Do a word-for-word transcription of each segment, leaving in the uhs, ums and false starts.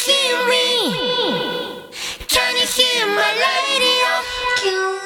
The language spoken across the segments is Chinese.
hear me? Can you hear my radio?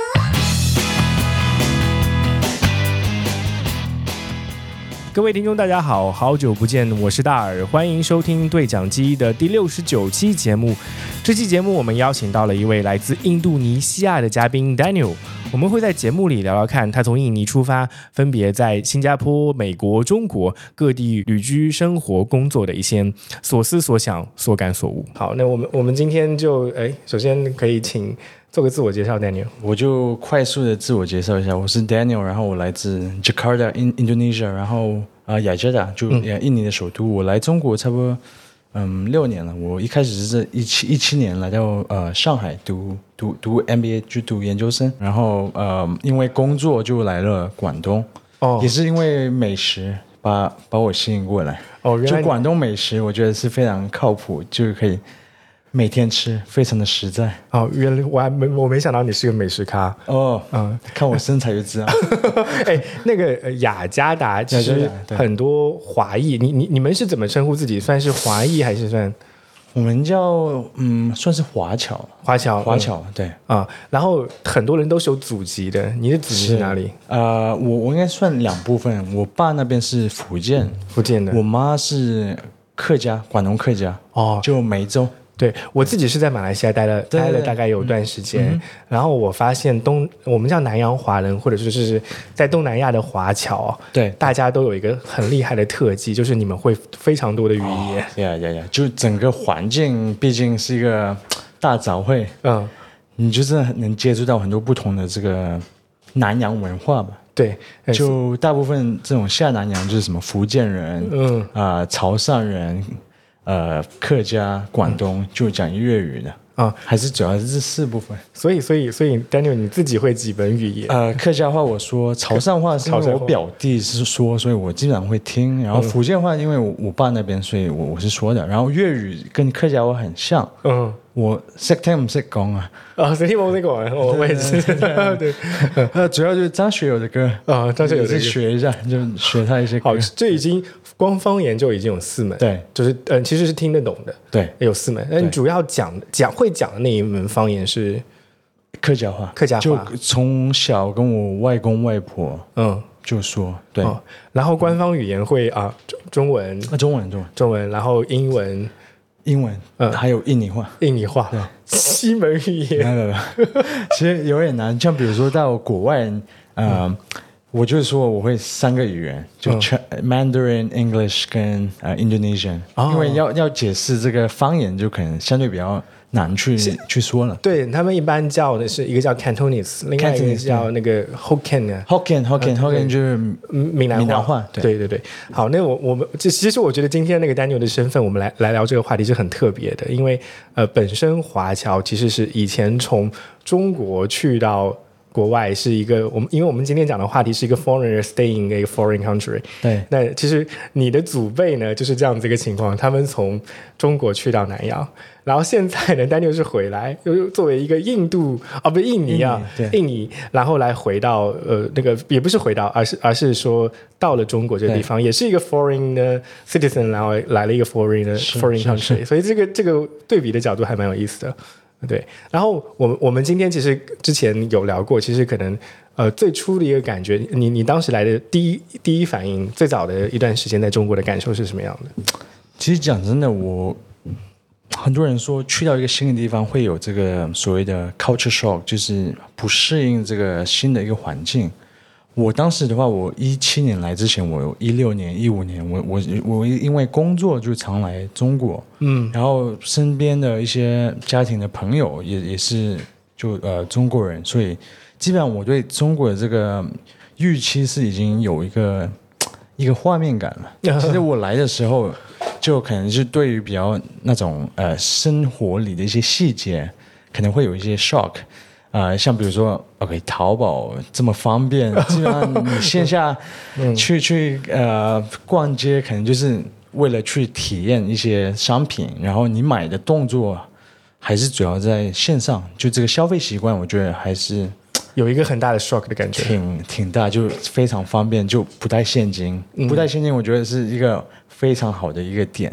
各位听众大家好，好久不见，我是大耳，欢迎收听对讲机的第六十九期节目。这期节目我们邀请到了一位来自印度尼西亚的嘉宾 Daniel， 我们会在节目里聊聊看他从印尼出发，分别在新加坡、美国、中国各地旅居、生活、工作的一些所思所想、所感所悟。好，那我们我们今天就哎，首先可以请做个自我介绍 ，Daniel。 我就快速的自我介绍一下，我是 Daniel， 然后我来自 Jakarta Indonesia， 然后啊雅加达就印尼的首都。嗯、我来中国差不多嗯六年了。我一开始是一七一七年来到呃上海读读读 M B A， 就读研究生，然后呃因为工作就来了广东，哦，也是因为美食把把我吸引过来。哦，原来就广东美食，我觉得是非常靠谱，就是可以每天吃，非常的实在。 哦，原来我还没我没想到你是个美食咖哦，嗯，看我身材就知道。 哎，那个雅加达其实很多华裔，你你你们是怎么称呼自己？算是华裔还是算？ 我们叫嗯，算是华侨， 华侨， 华侨，嗯、对啊。然后很多人都是有祖籍的，你的祖籍是哪里？ 呃，我我应该算两部分，我爸那边是福建， 福建的， 我妈是客家，广东客家，哦，就梅州。 对，我自己是在马来西亚待了待了大概有段时间，嗯、然后我发现东我们叫南洋华人，或者说是在东南亚的华侨，对，大家都有一个很厉害的特技，就是你们会非常多的语言。 呀呀呀！就整个环境毕竟是一个大早会，嗯，你就是能接触到很多不同的这个南洋文化吧。 对， 就大部分这种下南洋就是什么福建人，嗯啊、呃、潮汕人。呃，客家、广东就讲粤语的啊、哦，还是主要是这四部分。 所以，所以，所以 ，Daniel 你自己会几门语言？ 呃，客家话我说，潮汕话是因为我表弟是说，所以我基本上会听。然后福建话，因为我我爸那边，所以我我是说的。然后粤语跟客家话很像，嗯，我识聽唔識講啊。 啊，識聽冇識講，我我也是。對， 呃，主要就是張學友的歌啊，張學友是學一下，就學他一些歌。 好，這已經光方言就已經有四門， 對， 就是嗯、呃，其實是聽得懂的， 對， 有四門。但主要講講會講的那一門方言是客家話， 客家話。 就從小跟我外公外婆，嗯，就說對、 哦。然後官方語言會啊，中文， 啊，中文，中文， 中文，然後英文。 英文，嗯，還有印尼話， 印尼話，對，西門語言， 沒有沒有，其實有點難。像比如說到國外，呃，嗯、我就是說我會三個語言，就、嗯、Mandarin、English 跟呃 Indonesian，、哦、因為要要解釋這個方言，就可能相對比較難去去說了。 對，他們一般叫的是一個叫 Cantonese， 另外一個叫那個 Hokkien 啊 ，Hokkien Hokkien Hokkien 就是閩南話。 閩南話，對對對對。好，那我我們其實我覺得今天那個 Daniel 的身份，我們來來聊這個話題是很特別的，因為呃本身華僑其實是以前從中國去到國外是一個我們，因為我們今天講的話題是一個 foreigner staying in a foreign country。對，那其實你的祖輩呢就是這樣子一個情況，他們從中國去到南洋，然後現在呢 Daniel 是回來，又作為一個印度啊，不是印尼啊，印尼，印尼，然後來回到呃那個也不是回到，而是而是說到了中國這個地方，也是一個 foreign 的 citizen， 然後來了一個 foreign 的 foreign country， 所以這個這個對比的角度還蠻有意思的。對，然後我們我們今天其實之前有聊過，其實可能呃最初的一個感覺，你你當時來的第一第一反應，最早的一段時間在中國的感受是什麼樣的？ 其實講真的，我很多人說去到一個新的地方會有這個所謂的 culture shock， 就是不適應這個新的一個環境。我當時的話，我一七年來之前，我一六年、一五年，我我我因為工作就常來中國，嗯，然後身邊的一些家庭的朋友也也是就呃中國人，所以基本上我對中國的這個預期是已經有一個一個畫面感了。其實我來的時候，就可能是對於比較那種呃生活裡的一些細節，可能會有一些 shock。呃，像比如說 ，OK， 淘寶這麼方便，基本上你線下去、嗯、去呃逛街，可能就是為了去體驗一些商品，然後你買的動作還是主要在線上，就這個消費習慣，我覺得還是有一個很大的 shock 的感覺， 挺挺大，就非常方便，就不帶現金，嗯、不帶現金，我覺得是一個非常好的一個點。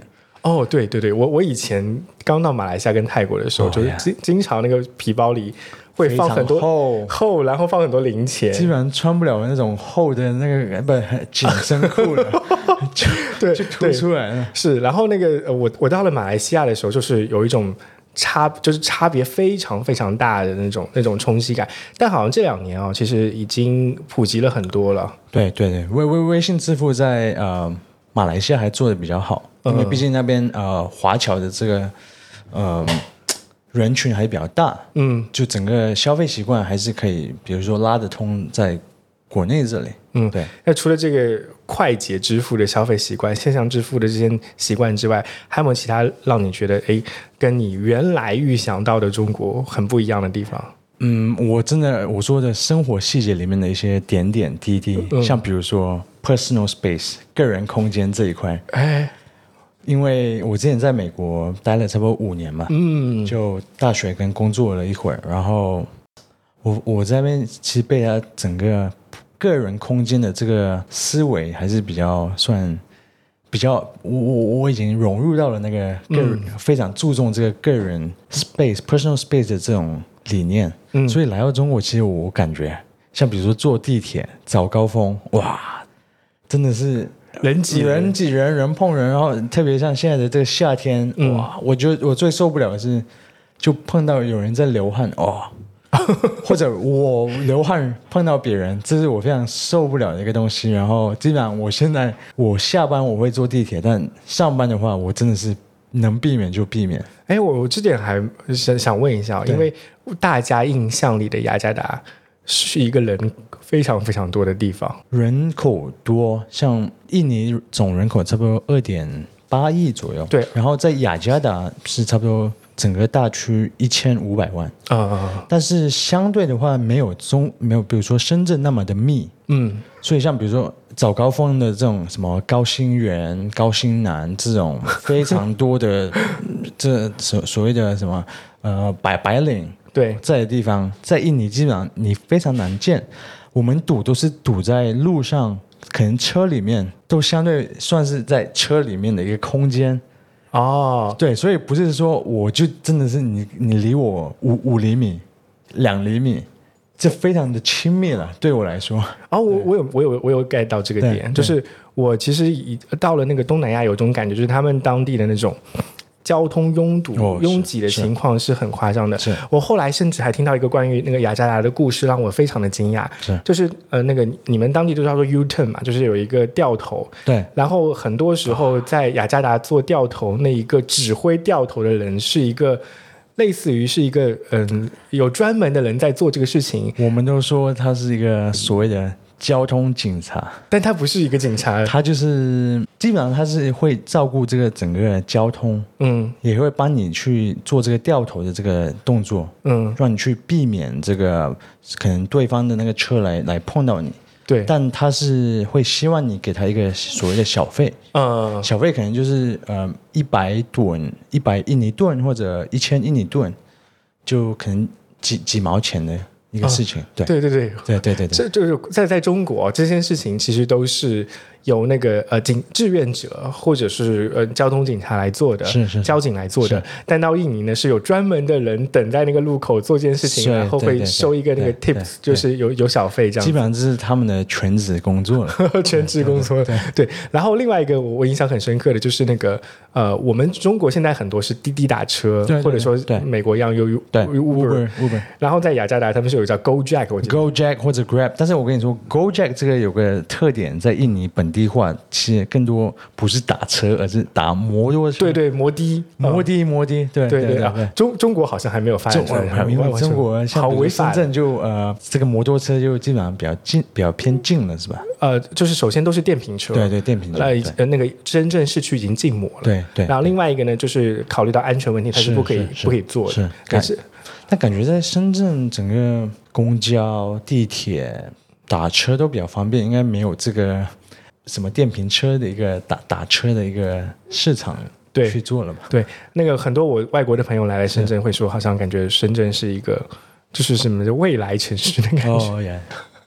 哦，对对对，我我以前刚到马来西亚跟泰国的时候， 哦呀就是经经常那个皮包里会放很多非常厚厚，然后放很多零钱， 基本上穿不了那种厚的那个不紧身裤了，就对就凸出来了。 是，然后那个呃我我到了马来西亚的时候，就是有一种差，就是差别非常非常大的那种那种冲击感。但好像这两年啊、其实已经普及了很多了。 对对对，微微微信支付在呃马来西亚还做的比较好，因为毕竟那边呃华侨的这个呃人群还比较大， 嗯就整个消费习惯还是可以，比如说拉得通在国内这里。 嗯， 对。 那除了这个快捷支付的消费习惯、线上支付的这些习惯之外，还有没有其他让你觉得哎，跟你原来预想到的中国很不一样的地方？ 嗯，我真的我说的生活细节里面的一些点点滴滴， 嗯像比如说 personal space 个人空间这一块， 哎， 因为我之前在美国待了差不多五年嘛， 嗯， 就大学跟工作了一会儿，然后我我在那边其实被他整个个人空间的这个思维还是比较算比较，我我我已经融入到了那个个人、嗯、非常注重这个个人 space personal space 的这种理念，嗯，所以来到中国，其实我感觉像比如说坐地铁早高峰，哇，真的是。 人挤人， 人挤人，人碰人，然后特别像现在的这个夏天，嗯、哇，我觉得我最受不了的是，就碰到有人在流汗，哇，或者我流汗碰到别人，这是我非常受不了的一个东西。然后基本上我现在我下班我会坐地铁，但上班的话，我真的是能避免就避免。 哎，我我这点还想想问一下，因为大家印象里的雅加达是一个人非常非常多的地方， 人口多，像印尼总人口差不多二点八亿左右， 对， 然后在雅加达是差不多整个大区一千五百万， 啊、呃， 但是相对的话没有中没有比如说深圳那么的密， 嗯， 所以像比如说早高峰的这种什么高新园、高新南这种非常多的这所所谓的什么呃白白领。 对， 在的地方，在印尼基本上你非常难见。我们堵都是堵在路上，可能车里面都相对算是在车里面的一个空间。 哦， 对，所以不是说我就真的是你你离我五五厘米、两厘米，这非常的亲密了，对我来说。 哦，我我有我有我有 get 到这个点，就是我其实一到了那个东南亚有种感觉，就是他们当地的那种。交通拥堵、 哦、 拥挤的情况是很夸张的。我后来甚至还听到一个关于那个雅加达的故事，让我非常的惊讶。 是， 就是呃，那个你们当地都叫做 U-turn 嘛，就是有一个掉头。 对。 然后很多时候在雅加达做掉头，那一个指挥掉头的人是一个类似于是一个嗯，有专门的人在做这个事情。 我们都说他是一个所谓的。交通警察， 但他不是一个警察， 他就是基本上他是会照顾这个整个交通，嗯，也会帮你去做这个掉头的这个动作，嗯，让你去避免这个可能对方的那个车来来碰到你， 对， 但他是会希望你给他一个所谓的小费，嗯，小费可能就是呃一百吨、一百印尼盾或者一千印尼盾，就可能几几毛钱的。一个事情，哦、对对对对对对对对， 这就是在在中国这件事情其实都是由那个呃警志愿者或者是呃交通警察来做的， 是是交警来做的。但到印尼呢，是有专门的人等在那个路口做这件事情，然后会收一个那个 tips， 就是有有小费这样。 基本上这是他们的全职工作了， 全职工作。对, 对, 对。然后另外一个我印象很深刻的就是那个呃，我们中国现在很多是滴滴打车， 对对对或者说美国一样有 Uber Uber， 然后在雅加达他们是有叫 GoJack， 我记得 GoJack 或者 Grab， 但是我跟你说 GoJack 这个有个特点，在印尼本地化，其实更多不是打车，而是打摩托车。 对对，摩的， 摩的摩的，对对对对对。中中国好像还没有发展出来， 因为中国像比如深圳就呃，这个摩托车就基本上比较近，比较偏近了，是吧？ 呃，就是首先都是电瓶车， 对对，电瓶车。 呃，那个深圳市区已经禁摩了， 对对。 然后另外一个呢，就是考虑到安全问题，它是不可以不可以做的。 是， 但是但感觉在深圳整个公交、地铁、打车都比较方便，应该没有这个什么电瓶车的一个打打车的一个市场对去做了吧？ 对，那个很多我外国的朋友来来深圳会说，好像感觉深圳是一个就是什么未来城市的感觉。 哦耶。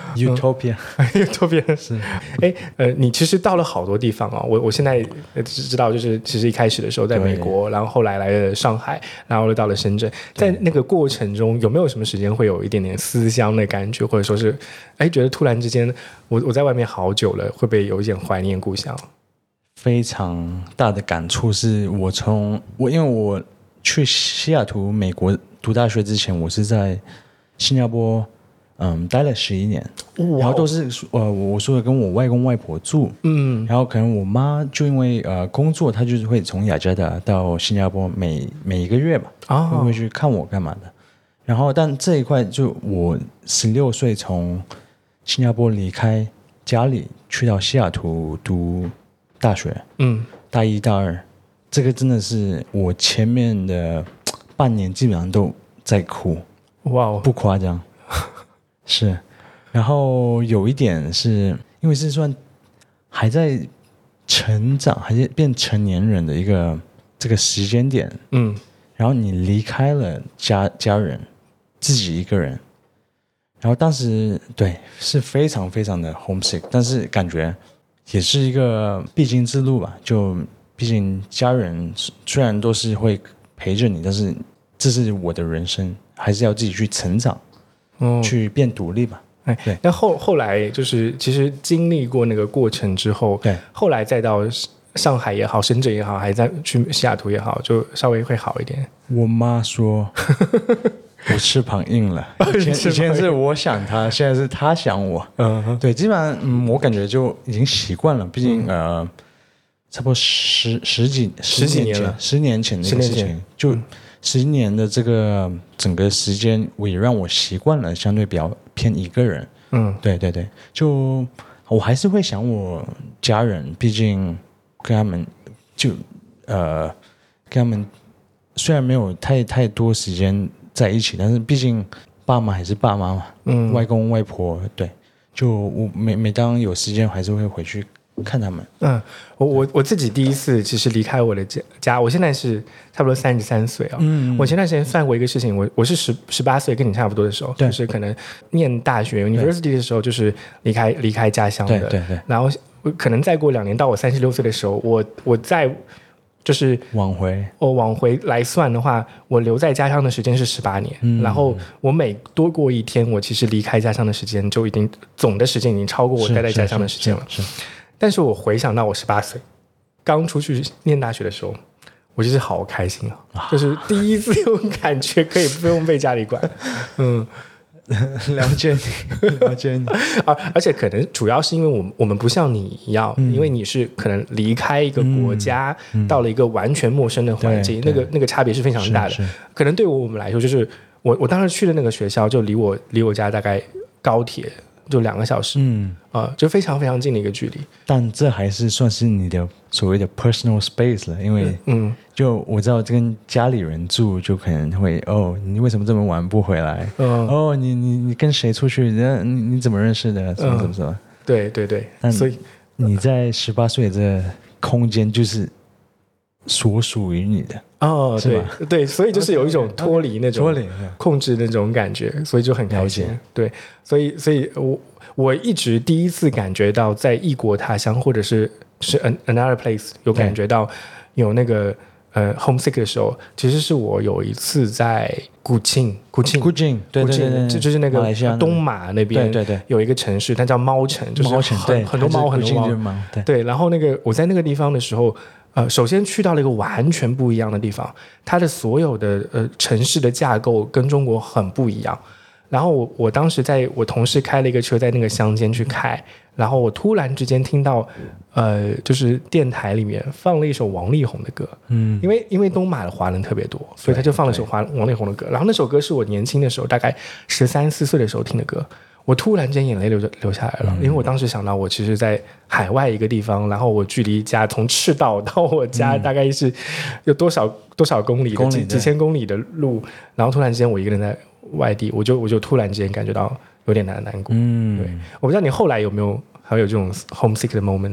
Utopia， Utopia 是， 哎，呃，你其实到了好多地方哦。我我现在只知道，就是其实一开始的时候在美国，然后后来来了上海，然后又到了深圳。在那个过程中，有没有什么时间会有一点点思乡的感觉，或者说是，哎，觉得突然之间，我我在外面好久了，会不会有一点怀念故乡？ 非常大的感触是我从我因为我去西雅图美国读大学之前，我是在新加坡。嗯，待了十一年，然后都是呃，我说的跟我外公外婆住，嗯，然后可能我妈就因为呃工作，她就是会从雅加达到新加坡每每一个月吧，啊、哦，会去看我干嘛的。然后，但这一块就我十六岁从新加坡离开家里，去到西雅图读大学，嗯，大一大二，这个真的是我前面的半年基本上都在哭，哇、哦，不夸张。是，然后有一点是因为是算还在成长，还是变成年人的一个这个时间点，嗯，然后你离开了家家人，自己一个人，然后当时对是非常非常的 homesick， 但是感觉也是一个必经之路吧，就毕竟家人虽然都是会陪着你，但是这是我的人生，还是要自己去成长。嗯、去变独立吧。 哎，对。那后后来就是，其实经历过那个过程之后，对，后来再到上海也好，深圳也好，还在去西雅图也好，就稍微会好一点。 我妈说，我翅膀硬了。以前以前是我想她，现在是她想我。嗯，对，基本上、嗯、我感觉就已经习惯了。毕竟、嗯、呃，差不多十十几十几年了， 十年前的一个事情就。嗯十年的这个整个时间，我也让我习惯了，相对比较偏一个人。嗯，对对对，就我还是会想我家人，毕竟跟他们就呃跟他们虽然没有太太多时间在一起，但是毕竟爸妈还是爸妈嘛，嗯，外公外婆，对，就我每每当有时间，还是会回去。看他们， 嗯，我我我自己第一次其实离开我的家，我现在是差不多三十三岁啊。嗯，我前段时间算过一个事情，我我是十十八岁，跟你差不多的时候，就是可能念大学 university 的时候，就是离开离开家乡的。 对对对。 然后可能再过两年，到我三十六岁的时候，我我再就是往回， 我往回来算的话，我留在家乡的时间是十八年，嗯，然后我每多过一天，我其实离开家乡的时间就已经总的时间已经超过我待在家乡的时间了。 是。是是是但是我回想到我十八岁刚出去念大学的时候，我就是好开心啊，啊就是第一次有感觉可以不用被家里管。嗯， 了解你，了解你。 而而且可能主要是因为我们我们不像你一样，嗯、因为你是可能离开一个国家，嗯、到了一个完全陌生的环境，那个那个差别是非常大的。可能对我们来说，就是我我当时去的那个学校就离我离我家大概高铁。就两个小时，嗯，啊、呃，就非常非常近的一个距离。 但这还是算是你的所谓的 personal space 了，因为，嗯，就我知道跟家里人住，就可能会哦，你为什么这么晚不回来？嗯、哦，你你你跟谁出去？你你怎么认识的？什么什么什么？ 对对对。 但所以你在十八岁的这个空间就是所属于你的。 哦，对对，所以就是有一种脱离那种脱离控制那种感觉，所以就很开心。对，所以所以我我一直第一次感觉到在异国他乡或者是是 another place 有感觉到有那个呃 homesick 的时候，其实是我有一次在古晋，古晋， 古晋，对对对对， 这就是那个东马那边， 对对， 有一个城市，它叫猫城，就是猫城， 很很多猫，很多猫，对。然后那个我在那个地方的时候。呃，首先去到了一个完全不一样的地方，它的所有的呃城市的架构跟中国很不一样。然后我我当时在我同事开了一个车在那个乡间去开，然后我突然之间听到，呃，就是电台里面放了一首王力宏的歌，嗯，因为因为东马的华人特别多，所以他就放了首华王力宏的歌。然后那首歌是我年轻的时候，大概十三四岁的时候听的歌。我突然间眼泪流流下来了，因为我当时想到我其实在海外一个地方，然后我距离家从赤道到我家大概是有多少、嗯、多少公里的几几千公里的路，然后突然之间我一个人在外地，我就我就突然之间感觉到有点难难过。嗯，对，我不知道你后来有没有还有这种 homesick 的 moment。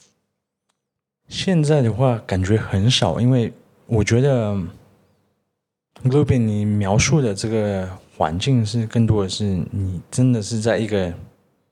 现在的话感觉很少，因为我觉得 Ruby 你描述的这个环境是更多的是你真的是在一个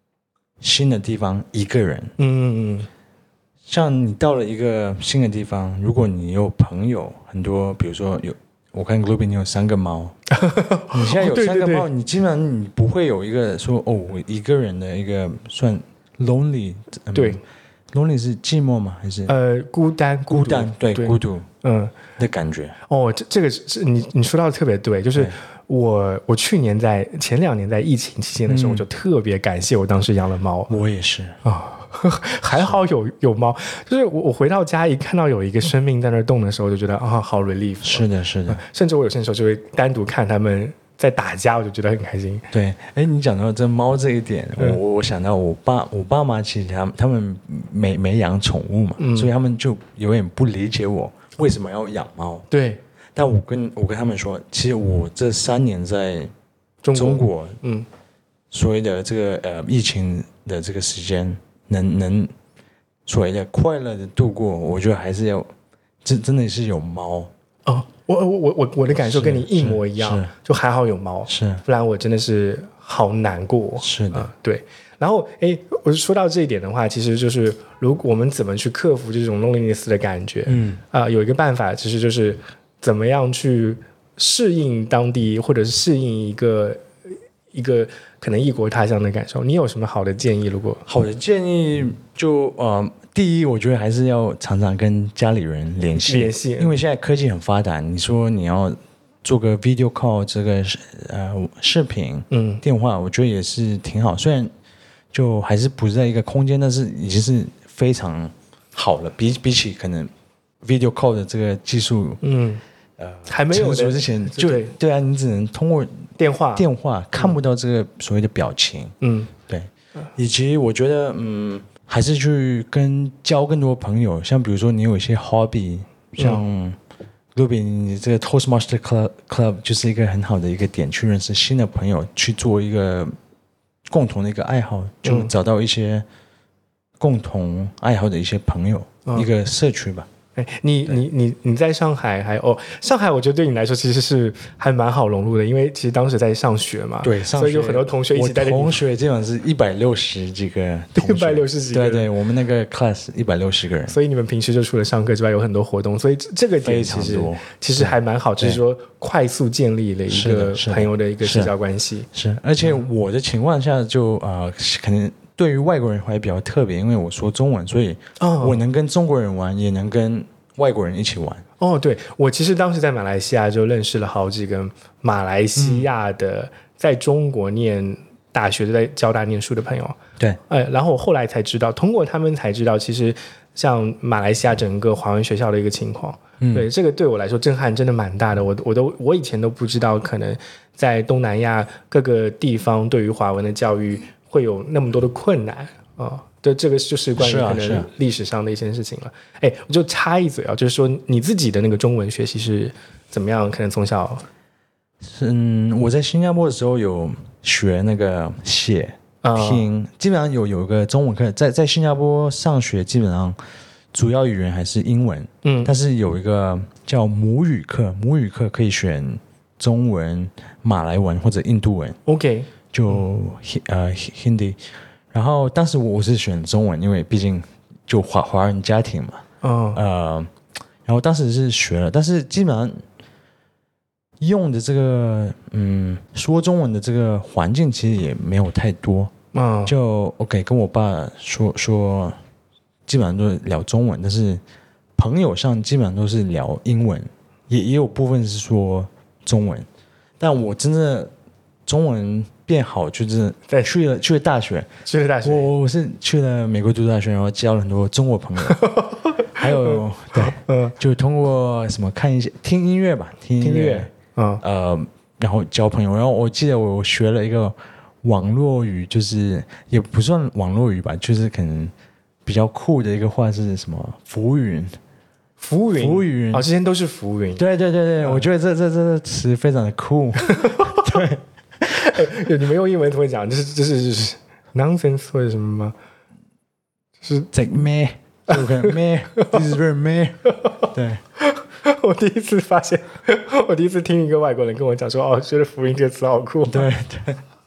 新的地方一个人。 嗯嗯像你到了一个新的地方，如果你有朋友很多，比如说有，我看 Globe 你有三个猫，你现在有三个猫， 对对对你基本上你不会有一个说哦，我一个人的一个算 lonely，、嗯、 对 ，lonely 是寂寞吗？还是呃，孤单孤单？对， 对孤独嗯。 的感觉。 哦，这这个是你你说到的特别对，就是对我我去年在前两年在疫情期间的时候， 嗯我就特别感谢我当时养了猫我也是， 啊。还好有有猫，就是我我回到家一看到有一个生命在那儿动的时候，就觉得啊好 relief。 是的，是的。 甚至我有些时候就会单独看他们在打架，我就觉得很开心。 对，哎，你讲到这猫这一点， 嗯我我想到我爸我爸妈其实他们他们没没养宠物嘛， 嗯所以他们就有点不理解我为什么要养猫。 对， 但我跟我跟他们说，其实我这三年在中国中国嗯所谓的这个呃疫情的这个时间，能能所谓的快乐的度过，我觉得还是要真真的是有猫。 哦，我我我我我的感受跟你一模一样是是， 就还好有猫， 是不然我真的是好难过。 是的， 啊、对。然后，哎，我说到这一点的话，其实就是如果我们怎么去克服这种 loneliness 的感觉， 嗯啊、有一个办法，其实就是怎么样去适应当地，或者是适应一个一个可能异国他乡的感受。你有什么好的建议？如果好的建议就呃，第一，我觉得还是要常常跟家里人联系， 联系因为现在科技很发达，你说你要做个 video call 这个呃视频， 嗯电话，我觉得也是挺好。虽然就还是不是在一个空间，但是已经是非常好了。比比起可能 video call 的这个技术， 嗯， 呃， 还没有的成熟之前就对对啊，你只能通过电话电话看不到这个所谓的表情， 嗯对，以及我觉得嗯，还是去跟交更多朋友，像比如说你有一些 hobby， 像。卢比，你这个 Toastmaster Club Club 就是一个很好的一个点，去认识新的朋友，去做一个共同的一个爱好，就找到一些共同爱好的一些朋友， 嗯一个社区吧。 哎，你你你你在上海还哦，上海我觉得对你来说其实是还蛮好融入的，因为其实当时在上学嘛， 对，上学所以有很多同学一起带着你我同学基本上是一百六十几个同学， 一百六十几个人对对，我们那个 class 一百六十个人， 所以你们平时就除了上课之外有很多活动，所以这这个点非其实常多其实还蛮好，就是说快速建立了一个是的是的朋友的一个是社交关系。 是，而且我的情况下就呃，可能对于外国人还比较特别，因为我说中文，所以哦我能跟中国人玩，也能跟外国人一起玩。 哦，对，我其实当时在马来西亚就认识了好几个马来西亚的在中国念大学、在交大念书的朋友。 对， 呃，然后我后来才知道，通过他们才知道，其实像马来西亚整个华文学校的一个情况。 嗯对，这个对我来说震撼真的蛮大的。我我都我以前都不知道，可能在东南亚各个地方对于华文的教育会有那么多的困难啊。哦对，这个就是关于可能是啊是啊历史上的一件事情了。哎、我就插一嘴啊，就是说你自己的那个中文学习是怎么样？可能从小嗯，我在新加坡的时候有学那个写、 啊听，基本上有有一个中文课，在在新加坡上学，基本上主要语言还是英文， 嗯但是有一个叫母语课，母语课可以选中文、马来文或者印度文， ，OK， 就、呃 Hindi。然后当时我是选中文，因为毕竟就华华人家庭嘛， 哦， 呃，然后当时是学了，但是基本上用的这个嗯说中文的这个环境其实也没有太多， 嗯， 就 OK 跟我爸说说，基本上都是聊中文，但是朋友上基本上都是聊英文，也也有部分是说中文，但我真的中文变好就是对去了去了大学，我去了大学， 我是去了美国读大学，然后交了很多中国朋友，还有对， 嗯， 就通过什么看一些听音乐吧，听听音乐，嗯呃，然后交朋友。然后我记得我学了一个网络语，就是也不算网络语吧，就是可能比较酷的一个话是什么浮云。 浮云， 浮云哦，这些都是浮云。 对对对对，我觉得这这这个词非常的酷。对， 对，你们用英文怎么讲？就是就是就是 nonsense 或者什么吗？就是这咩，就可能咩，this is very 咩。对， 我第一次发现，我第一次听一个外国人跟我讲说，哦，觉得福音这个词好酷。 对对，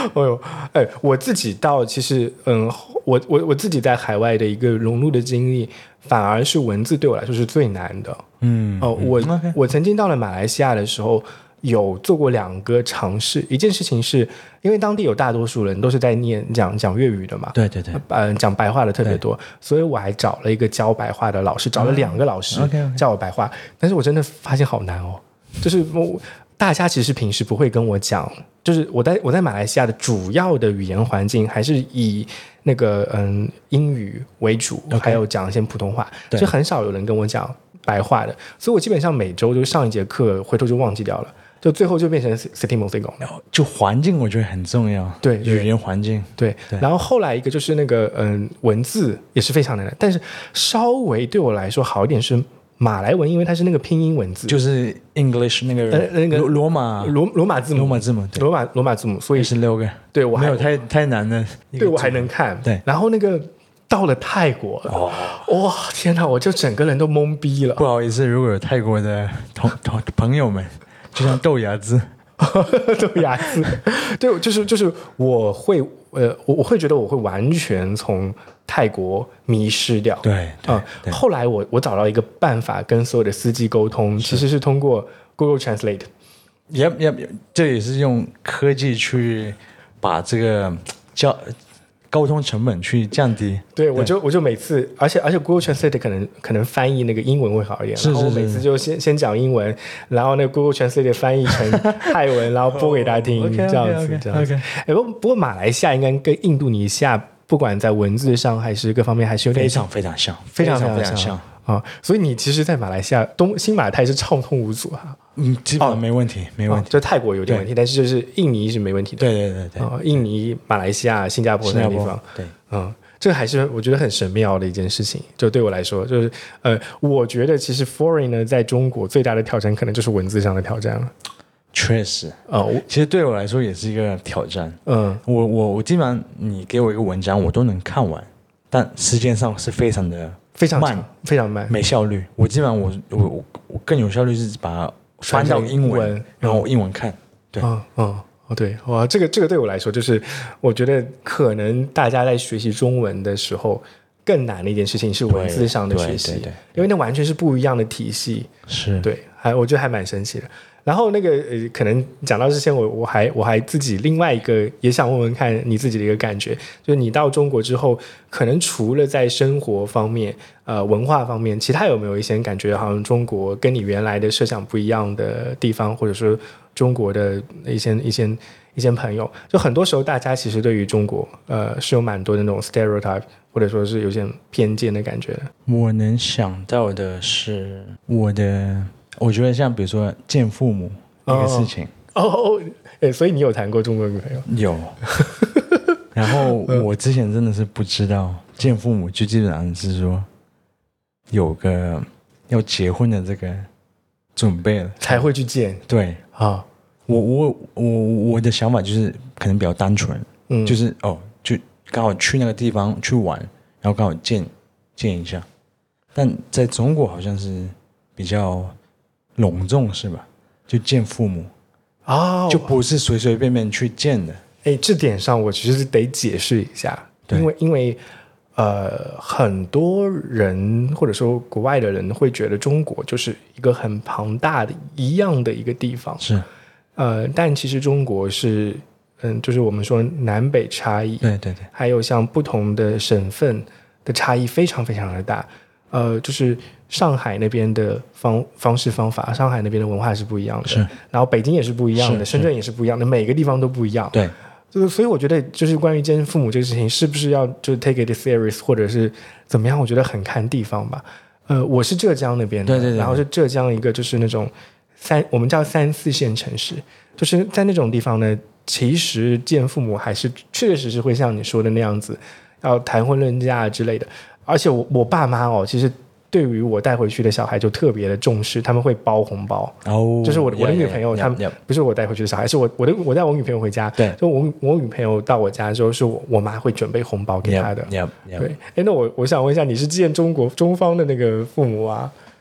哎呦，哎，我自己到其实，嗯，我我我自己在海外的一个融入的经历，反而是文字对我来说是最难的。 嗯， 哦、我、 嗯 OK 我曾经到了马来西亚的时候，有做过两个尝试。一件事情是因为当地有大多数人都是在念讲讲粤语的嘛， 对对对， 呃，讲白话的特别多，所以我还找了一个教白话的老师，找了两个老师、 啊 OK，OK 教我白话，但是我真的发现好难哦，就是我大家其实平时不会跟我讲，就是我在我在马来西亚的主要的语言环境还是以那个嗯英语为主， OK 还有讲一些普通话， 对就很少有人跟我讲白话的，所以我基本上每周就上一节课，回头就忘记掉了。就最后就变成 City Music 了。 就环境我觉得很重要， 对对语言环境， 对， 对然后后来一个就是那个嗯文字也是非常难的，但是稍微对我来说好一点是马来文，因为它是那个拼音文字， 就是 English 那个呃那个罗罗马罗罗马字母， 罗马字母，对， 罗马罗马字母，所以也是六个， 对我还没有太太难的， 对我还能看， 对然后那个到了泰国， 哦， 哇天哪，我就整个人都懵逼了不。好意思，如果有泰国的同同朋友们，就像豆芽字， 豆芽字，对，就是就是我会呃，我我会觉得我会完全从泰国迷失掉。 对对啊、 对后来我我找到一个办法跟所有的司机沟通，其实是通过 Google Translate。 也也这也是用科技去把这个交沟通成本去降低。 对，我就我就每次，而且而且 Google Translate 可能可能翻译那个英文会好一点， 是是是然后我每次就先先讲英文，然后那个 Google Translate 翻译成泰文，然后播给大家听， OK，OK，OK， 这样子这样子。 OK 哎，不不过马来西亚应该跟印度尼西亚，不管在文字上还是各方面，还是有点非常非常像， 非常非非常像常像。 啊、所以你其实，在马来西亚东新马泰是畅通无阻啊， 嗯，基本上没问题，没问题。 哦就泰国有点问题，但是就是印尼是没问题的。 对对对对， 啊、印尼、马来西亚、新加坡新加坡那个地方， 对， 嗯，这个还是我觉得很神妙的一件事情。就对我来说，就是呃，我觉得其实 foreign 呢，在中国最大的挑战可能就是文字上的挑战了。 确实， 啊、我其实对我来说也是一个挑战。 嗯我我我基本上你给我一个文章，我都能看完，但时间上是非常的慢非常长，非常慢。 没效率。我基本上我我我我更有效率是把它翻到英文， 翻成英文然后英文看。对， 嗯嗯哦对哇，这个这个对我来说，就是我觉得可能大家在学习中文的时候，更难的一件事情是文字上的对学习， 对对对因为那完全是不一样的体系。 是， 对，还我觉得还蛮神奇的。然后那个呃，可能讲到之前，我我还我还自己另外一个也想问问看你自己的一个感觉，就是你到中国之后，可能除了在生活方面、呃文化方面，其他有没有一些感觉好像中国跟你原来的设想不一样的地方，或者说中国的一些一些一些朋友，就很多时候大家其实对于中国呃是有蛮多的那种 stereotype，或者说是有些偏见的感觉的。 我能想到的是我的，我觉得像比如说见父母这个事情， 哦哦，哎，所以你有谈过中国女朋友？ 有。然后我之前真的是不知道见父母，就基本上是说有个要结婚的这个准备了才会去见对。 啊， 我我我我的想法就是可能比较单纯， 嗯， 就是哦，就刚好去那个地方去玩，然后刚好见见一下。但在中国好像是比较隆重，是吧？就见父母， 哦， 就不是随随便便去见的。 哎，这点上我其实得解释一下， 对因为因为呃，很多人或者说国外的人会觉得中国就是一个很庞大的一样的一个地方， 是， 呃，但其实中国是嗯，就是我们说南北差异， 对对对， 还有像不同的省份的差异非常非常的大。呃，就是上海那边的方方式方法，上海那边的文化是不一样的， 是， 然后北京也是不一样的， 是深圳也是不一样的，每个地方都不一样。 对， 就是所以我觉得，就是关于见父母这个事情，是不是要就是 take it serious，或者是怎么样？我觉得很看地方吧。呃，我是浙江那边的， 对对对然后是浙江一个就是那种三，我们叫三四线城市，就是在那种地方呢，其实见父母还是确实是会像你说的那样子，要谈婚论嫁之类的。而且我我爸妈哦，其实对于我带回去的小孩就特别的重视，他们会包红包。 哦， 就是我的我的女朋友， yeah, yeah, 他们 yeah, 不是我带回去的小孩，是我我的我带我女朋友回家， 对就我我女朋友到我家的时候，是我我妈会准备红包给她的。 yeah, yeah, yeah. 对，哎，那我我想问一下，你是见中国中方的那个父母啊？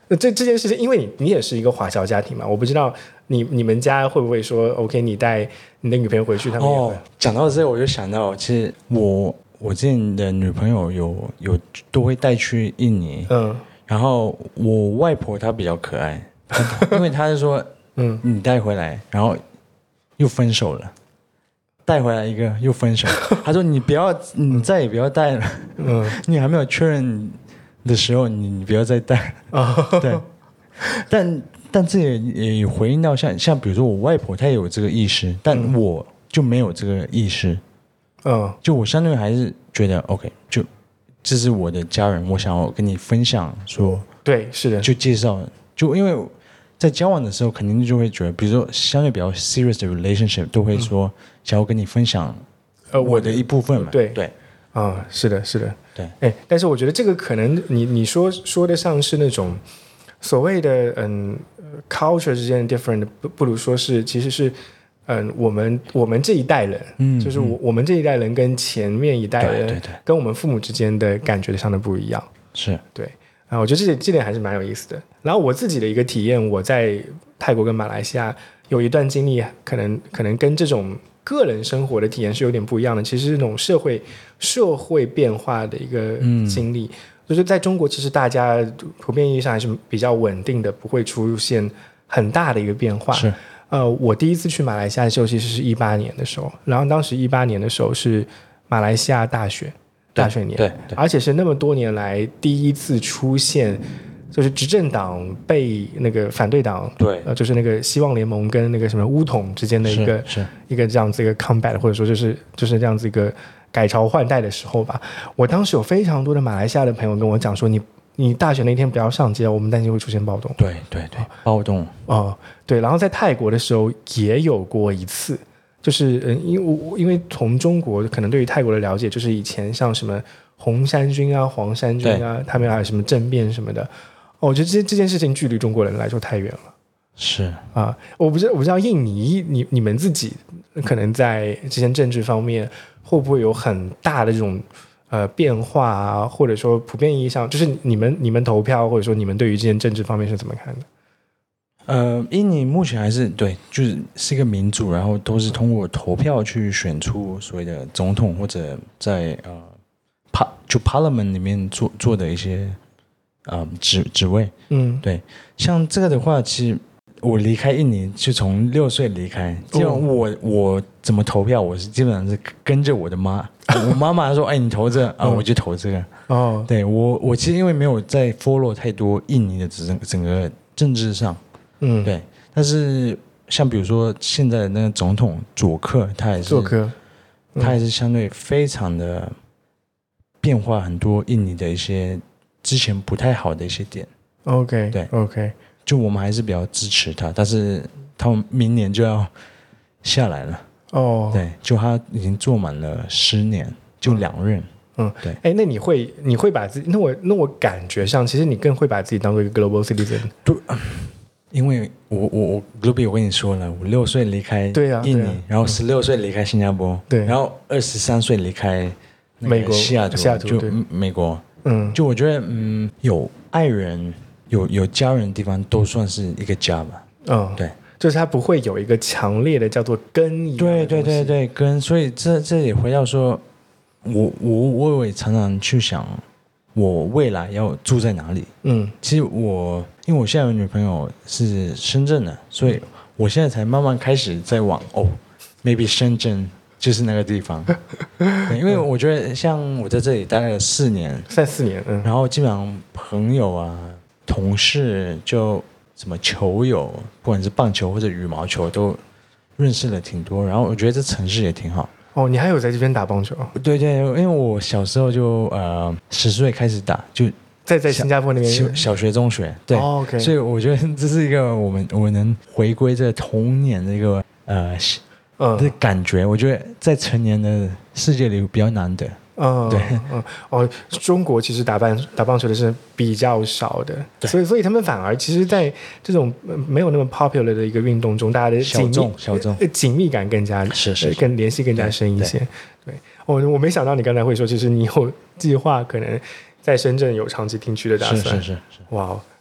那这这件事情，因为你你也是一个华侨家庭嘛，我不知道你你们家会不会说 OK， 你带你的女朋友回去，他们也会。 哦，讲到这我就想到，其实我我之前的女朋友有有都会带去印尼， 嗯， 然后我外婆她比较可爱，因为她是说， 嗯， 你带回来，然后又分手了。带回来一个又分手，她说你不要，你再也不要带了， 嗯， 你还没有确认的时候，你你不要再带哦， 对，但但这也也回应到像像比如说我外婆她也有这个意识，但我就没有这个意识， 嗯， 就我相对还是觉得 OK， 就这是我的家人，我想要跟你分享说， 对，是的， 就介绍，就因为在交往的时候肯定就会觉得，比如说相对比较 serious 的 relationship 都会说、嗯、想要跟你分享呃我的一部分嘛， 对对。 啊、嗯，是的，是的， 对， 哎，但是我觉得这个可能你你说说得上是那种所谓的嗯 culture 之间的 different， 不不如说是其实是嗯我们我们这一代人，嗯，就是我、嗯、我们这一代人跟前面一代人， 对对对， 跟我们父母之间的感觉上的不一样， 是对啊，我觉得这点这点还是蛮有意思的。然后我自己的一个体验，我在泰国跟马来西亚有一段经历，可能可能跟这种个人生活的体验是有点不一样的，其实是那种社会社会变化的一个经历、嗯、就是在中国其实大家普遍意义上还是比较稳定的，不会出现很大的一个变化。 是呃，我第一次去马来西亚的时候其实是一八年的时候，然后当时一八年的时候是马来西亚大选大选年， 对， 对， 对， 而且是那么多年来第一次出现就是执政党被那个反对党， 对， 呃，就是那个希望联盟跟那个什么乌统之间的一个是一个这样子一个 combat， 或者说就是就是这样子一个改朝换代的时候吧。我当时有非常多的马来西亚的朋友跟我讲说，你你大选那天不要上街，我们担心会出现暴动。 对对对，暴动哦、呃，对。然后在泰国的时候也有过一次，就是嗯，因为我因为从中国可能对于泰国的了解，就是以前像什么红衫军啊、黄衫军啊，他们还有什么政变什么的。哦，我觉得这这件事情距离中国人来说太远了。 是啊，我不知道我不知道印尼你你们自己可能在这些政治方面会不会有很大的这种呃变化啊，或者说普遍意义上，就是你们你们投票或者说你们对于这件政治方面是怎么看的？ 呃，印尼目前还是对，就是是一个民主，然后都是通过投票去选出所谓的总统，或者在呃帕就 Parliament 里面做做的一些呃职职位。嗯，对，像这个的话，其实我离开印尼就从六岁离开，基本上我、哦、我怎么投票，我是基本上是跟着我的妈，我妈妈说，哎，你投这个啊，我就投这个。哦，对我我其实因为没有在 follow 太多印尼的整整个政治上。嗯，对，但是像比如说现在的那个总统佐克，他也是佐克， 嗯、他也是相对非常的变化很多印尼的一些之前不太好的一些点。 OK， 对 ，OK， 就我们还是比较支持他，但是他们明年就要下来了。哦，对，就他已经做满了十年，就两任。 嗯，对。哎，那你会你会把自己，那我那我感觉上，其实你更会把自己当做一个 global citizen。 对。因为我我我 Globy 我跟你说了，我六岁离开印尼，啊啊、然后十六岁离开新加坡，对，然后二十三岁离开美国西雅图， 西雅图就美国，嗯，就我觉得嗯，有爱人有有家人的地方都算是一个家吧， 嗯，对，就是它不会有一个强烈的叫做根一样的东西， 对对对对根，所以这这也回到说，我我我也常常去想。我未来要住在哪里？嗯，其实我因为我现在有女朋友是深圳的，所以我现在才慢慢开始在往哦 ，maybe 深圳就是那个地方。对，因为我觉得像我在这里待了四年， 三四年，嗯， 然后基本上朋友啊、同事就什么球友，不管是棒球或者羽毛球都认识了挺多，然后我觉得这城市也挺好。 哦，你还有在这边打棒球？ 对对，因为我小时候就呃十岁开始打，就在在新加坡那边小小学、中学，对、 哦、，OK。 所以我觉得这是一个我们我能回归这童年的一个呃嗯的感觉，我觉得在成年的世界里比较难得。 嗯，对，嗯，哦，中国其实打棒打棒球的是比较少的，所以所以他们反而其实，在这种没有那么 popular 的一个运动中，大家的紧密小众小众紧密感更加是是更联系更加深一些。对，我、哦、我没想到你刚才会说，其实你有计划可能在深圳有长期定居的打算。 是是是是。 哇，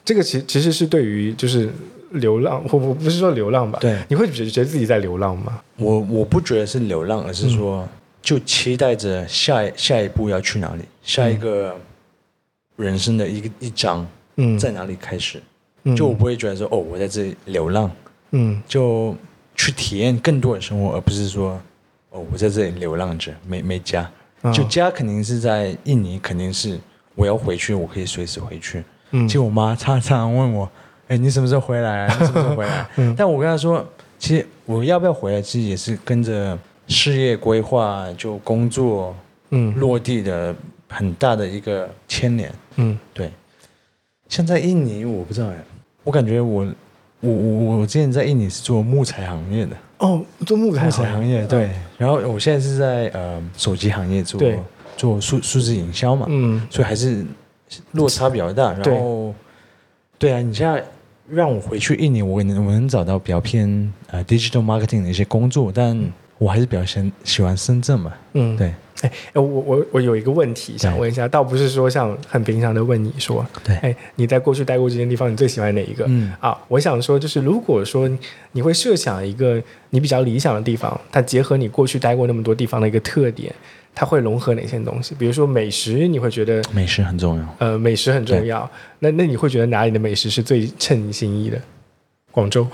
这个其其实是对于就是流浪，我我不是说流浪吧？ 对， 你会觉得觉得自己在流浪吗？ 我我不觉得是流浪，而是说、 嗯、 就期待着下一下一步要去哪里，下一个人生的一个一章，嗯，在哪里开始？嗯、就我不会觉得说哦，我在这里流浪，嗯，就去体验更多的生活，而不是说哦，我在这里流浪着，没没家。哦、就家肯定是在印尼，肯定是我要回去，我可以随时回去。嗯，其实我妈常常问我，哎，你什么时候回来、啊？你什么时候回来？嗯，但我跟她说，其实我要不要回来，其实也是跟着事业规划，就工作，嗯，落地的很大的一个牵连。嗯，对。像在印尼，我不知道哎，我感觉我我我我之前在印尼是做木材行业的。 哦，做木材木材行业，对。然后我现在是在呃手机行业做做数数字营销嘛，嗯，所以还是落差比较大。然后，对啊，你现在让我回去印尼，我能我能找到比较偏呃 digital marketing 的一些工作，但我还是比较喜喜欢深圳嘛，嗯，对。 哎，我我我有一个问题想问一下，倒不是说像很平常的问你说，对，哎，你在过去待过这些地方，你最喜欢哪一个？嗯啊，我想说，就是如果说你会设想一个你比较理想的地方，它结合你过去待过那么多地方的一个特点，它会融合哪些东西？比如说美食，你会觉得美食很重要， 呃，美食很重要。那那你会觉得哪里的美食是最称你心意的？广州，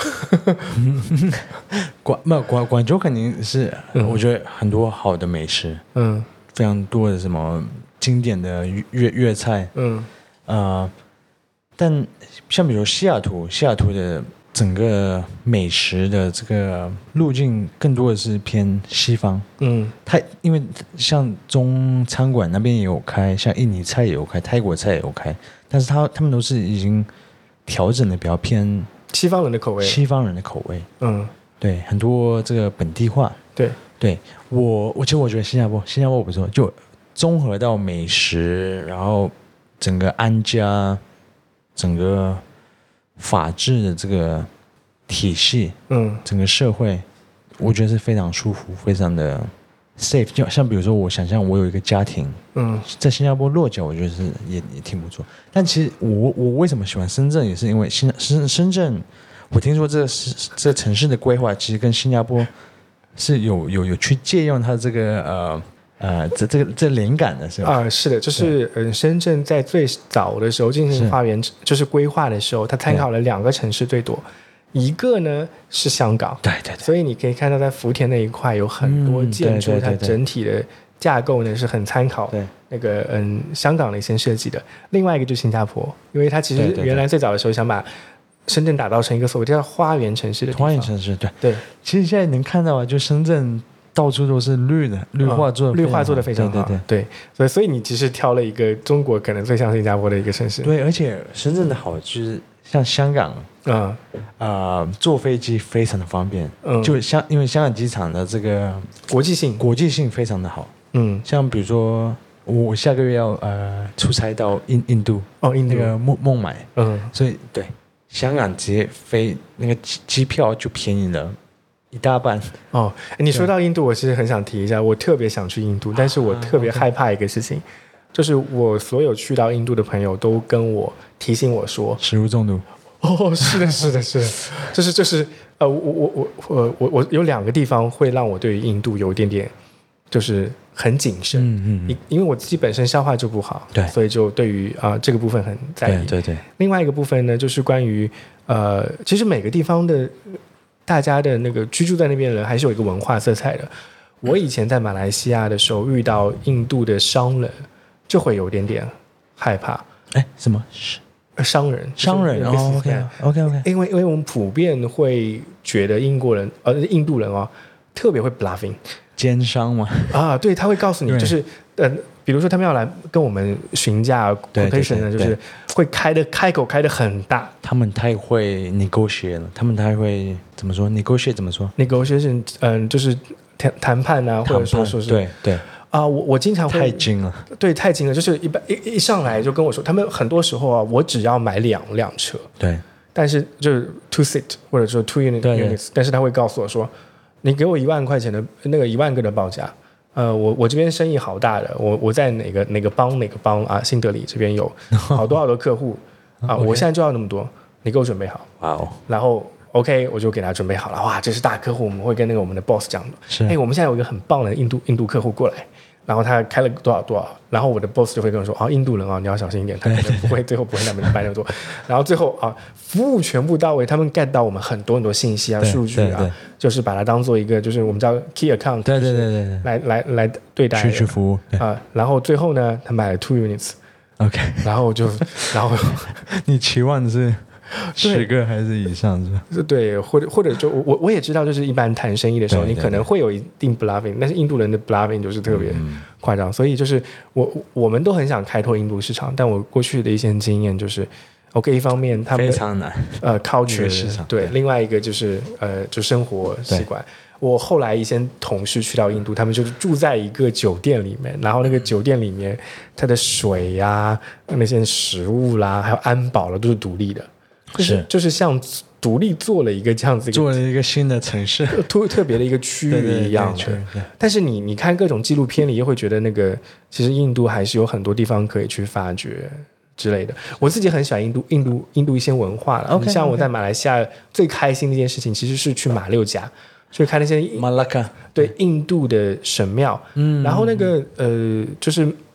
广没有广广州肯定是，嗯、我觉得很多好的美食，嗯，非常多的什么经典的粤粤菜，嗯，呃，但像比如西雅图，西雅图的整个美食的这个路径更多的是偏西方，嗯，它因为像中餐馆那边也有开，像印尼菜也有开，泰国菜也有开，但是它他们都是已经调整的比较偏。 西方人的口味， 西方人的口味，嗯，对，很多这个本地化， 对， 对我，我其实我觉得新加坡，新加坡不错，就综合到美食，然后整个安家，整个法治的这个体系，嗯，整个社会，我觉得是非常舒服，非常的 safe。就像比如说，我想象我有一个家庭，嗯，在新加坡落脚，我觉得是也也挺不错。但其实我我为什么喜欢深圳，也是因为新深深圳，我听说这这城市的规划其实跟新加坡是有有有去借用它这个呃呃这这个这灵感的是吧？ 啊、呃，是的，就是嗯，深圳在最早的时候进行花园就是规划的时候，它参考了两个城市最多。一个呢是香港， 对对对， 所以你可以看到在福田那一块有很多建筑，嗯、它整体的架构呢是很参考那个嗯香港的一些设计的。另外一个就是新加坡，因为它其实原来最早的时候想把深圳打造成一个所谓叫花园城市的地方。 花园城市，对对。 其实现在能看到啊，就深圳到处都是绿的，绿化做的、 嗯、绿化做的非常好，对对 对, 对。所以所以你其实挑了一个中国可能最像新加坡的一个城市。 对，而且深圳的好就是像香港。嗯呃，坐飞机非常的方便，嗯，就像因为香港机场的这个国际性， 国际性非常的好，嗯，像比如说我下个月要呃出差到印印度， 哦，印度那个孟孟买，嗯，所以对香港直接飞那个机机票就便宜了一大半。 哦，你说到印度，我其实很想提一下，我特别想去印度，但是我特别害怕一个事情。啊 okay. 就是我所有去到印度的朋友都跟我提醒我说， 食物中毒。 哦，是的，是的，是的，就是就是呃，我我我我我我有两个地方会让我对于印度有一点点就是很谨慎，嗯嗯，因为我自己本身消化就不好， 对， 所以就对于啊、呃、这个部分很在意， 对对对。 另外一个部分呢，就是关于呃，其实每个地方的大家的那个居住在那边的人还是有一个文化色彩的。我以前在马来西亚的时候遇到印度的商人，就会有点点害怕。 哎，什么？ 商人， 商人哦 ，OK OK OK， 因为因为我们普遍会觉得英国人呃印度人哦特别会 bluffing， 奸商嘛啊，对，他会告诉你就是呃，比如说他们要来跟我们询价 quotation 呢，就是会开的开口开的很大， 他们太会 negotiate 了，他们太会怎么说 negotiate 怎么说 negotiation 嗯、呃、就是谈谈判啊，或者说说是对对。 啊、呃，我我经常会太精了， 对，太精了，就是一般一一上来就跟我说，他们很多时候啊，我只要买两辆车， 对， 但是就是 two seat 或者说 two unit units，但是他会告诉我说，你给我一万块钱的那个一万个的报价，呃，我我这边生意好大的，我我在哪个哪个邦哪个邦啊，新德里这边有好多好多客户， 啊， OK 我现在就要那么多，你给我准备好。 哇哦， 然后 OK， 我就给他准备好了。哇，这是大客户，我们会跟那个我们的 boss 讲的。 是哎，我们现在有一个很棒的印度印度客户过来，然后他开了多少多少，然后我的 boss 就会跟我说，啊，印度人啊，你要小心一点，他可能不会最后不会那么卖那么多。然后最后啊，服务全部到位，他们 get 到我们很多很多信息啊、 对数据对对啊，就是把它当做一个就是我们叫 key account， 对对对对对， 来来来对待去去服务，对啊。然后最后呢，他买了 two units， ，OK， 然后就然后。 你期望的是十个还是以上是吧？ 对，或者或者就我我也知道，就是一般谈生意的时候， 对对你可能会有一定 bluffing，但是印度人的 bluffing 就是特别夸张，所以就是我我们都很想开拓印度市场，但我过去的一些经验就是，OK， 一方面他们的非常难， 呃 culture 市场对， 对另外一个就是呃就生活习惯。我后来一些同事去到印度，他们就是住在一个酒店里面，然后那个酒店里面，它的水呀、啊、那些食物啦，还有安保了，都是独立的。就是是就是像独立做了一个这样子一个做了一个新的城市， 特特别的一个区对对域一样的。 对对对但是你你看各种纪录片里，又会觉得那个其实印度还是有很多地方可以去发掘之类的。我自己很喜欢印度印度印度一些文化了。 OK， 像我在马来西亚最开心的一件事情，其实是去马六甲。去看那些马拉卡， 对印度的神庙，嗯，然后那个呃，就是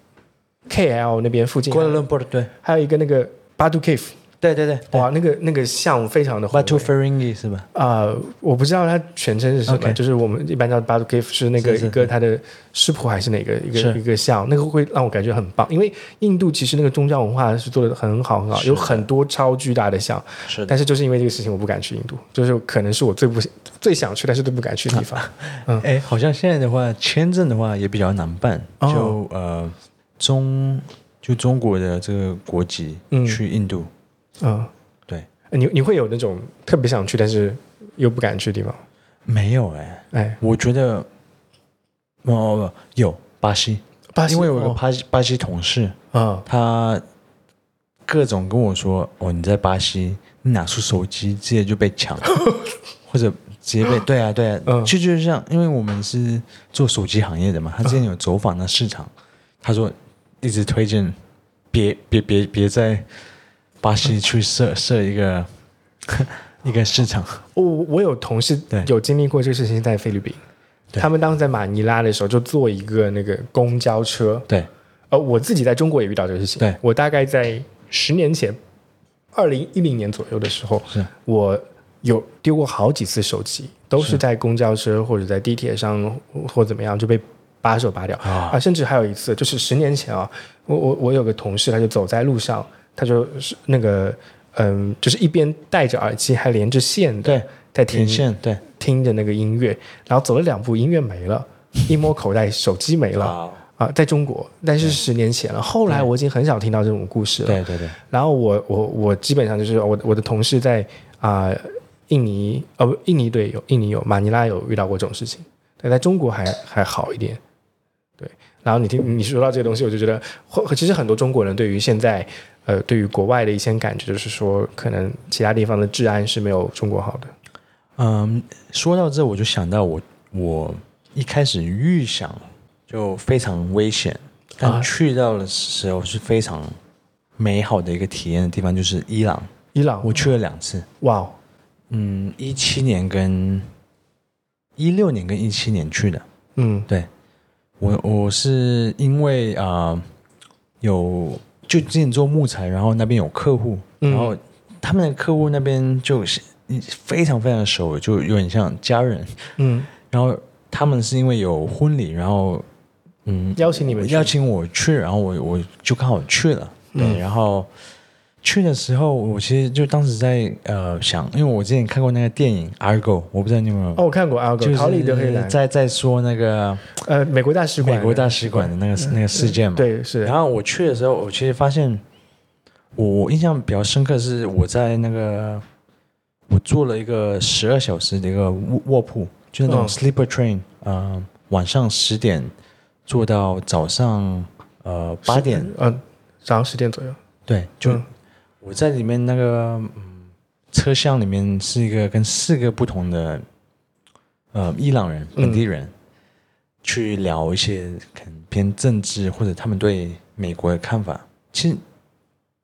K L 那边附近， 过了伦坡对还有一个那个 Batu Cave， 对对对， 哇，那个那个像非常的宏伟 Batu Ferringhi 是吧？ 啊、呃，我不知道它全称是什么 OK 就是我们一般叫 Batu Cave 是那个是是一个它的师傅还是哪个一个是一个像，那个会让我感觉很棒，因为印度其实那个宗教文化是做的很好很好，有很多超巨大的像， 是的但是就是因为这个事情我不敢去印度，就是可能是我最不最想去但是都不敢去的地方。嗯， 哎，好像现在的话，签证的话也比较难办， 哦就呃中就中国的这个国籍嗯去印度， 嗯， 对， 你你会有那种特别想去但是又不敢去的地方？ 没有哎， 哎， 我觉得哦有巴西， 巴西因为我有个哦巴西巴西同事， 啊他各种跟我说，哦，你在巴西，你拿出手机直接就被抢，或者直接被对啊对啊， 嗯就就是像，因为我们是做手机行业的嘛，他之前有走访那市场，他说一直推荐别别别别在巴西去设设一个一个市场， 我我有同事对有经历过这个事情，在菲律宾， 对他们当时在马尼拉的时候就坐一个那个公交车， 对呃，我自己在中国也遇到这个事情， 对我大概在十年前，二零一零年左右的时候， 是我有丢过好几次手机，都是在公交车或者在地铁上或怎么样就被拔手拔掉啊啊，甚至还有一次就是十年前啊，我我我有个同事，他就走在路上，他就是那个嗯，就是一边戴着耳机还连着线的， 对， 在听天线对听着那个音乐，然后走了两步，音乐没了，一摸口袋，手机没了。 啊， 啊，在中国，但是十年前了。后来我已经很少听到这种故事了。 对对对， 然后我我我基本上就是我我的同事在啊、呃印尼呃不印尼对有印尼有马尼拉有遇到过这种事情，但在中国还还好一点。对，然后你听你说到这个东西，我就觉得，或其实很多中国人对于现在呃对于国外的一些感觉，就是说可能其他地方的治安是没有中国好的。 嗯，说到这我就想到我我一开始预想就非常危险， 啊但去到的时候是非常美好的一个体验的地方，就是伊朗。 伊朗， 我去了两次， 哇哦， 嗯，一七年跟一六年跟一七年去的。 嗯对，我我是因为啊、呃有就之前做木材，然后那边有客户， 嗯然后他们的客户那边就是非常非常熟，就有点像家人。 嗯， 然后他们是因为有婚礼，然后嗯邀请你们去邀请我去，然后我我就刚好去了，对， 嗯然后去的时候我其实就当时在呃想，因为我之前看过那个电影《Argo》，我不知道你有没有， 哦，我看过《Argo》 就是逃离德黑兰， 在在说那个呃美国大使馆， 美国大使馆的那个那个事件嘛， 对是， 然后我去的时候，我其实发现，我我印象比较深刻是我在那个我坐了一个十二小时的一个卧卧铺，就是那种嗯 sleeper train，呃，晚上十点坐到早上呃八点， 嗯、早上十点左右， 对，就嗯我在里面那个嗯车厢里面是一个跟四个不同的呃伊朗人本地人、去聊一些可能偏政治或者他们对美国的看法。其实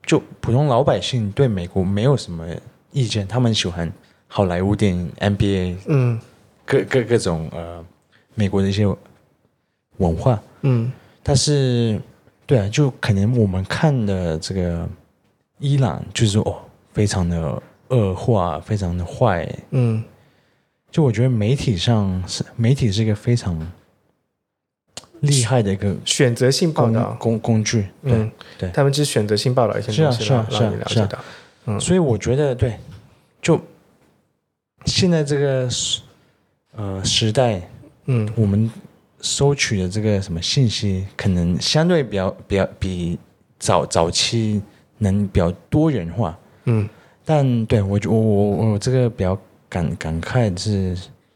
就普通老百姓对美国没有什么意见，他们喜欢好莱坞电影、N B A， 嗯各各各种呃美国的一些文化， 嗯但是对啊，就可能我们看的这个伊朗就是说哦，非常的恶化，非常的坏， 嗯， 就我觉得媒体上是媒体是一个非常厉害的一个选择性报工道， 工工具，对、 嗯， 对， 他们只选择性报道一些东西， 是啊是啊让让你了是啊解到。嗯， 所以我觉得对，就现在这个时呃时代， 嗯我们收取的这个什么信息，可能相对比较比较比早早期能比较多元化。 嗯但对我我我我这个比较感感慨的是，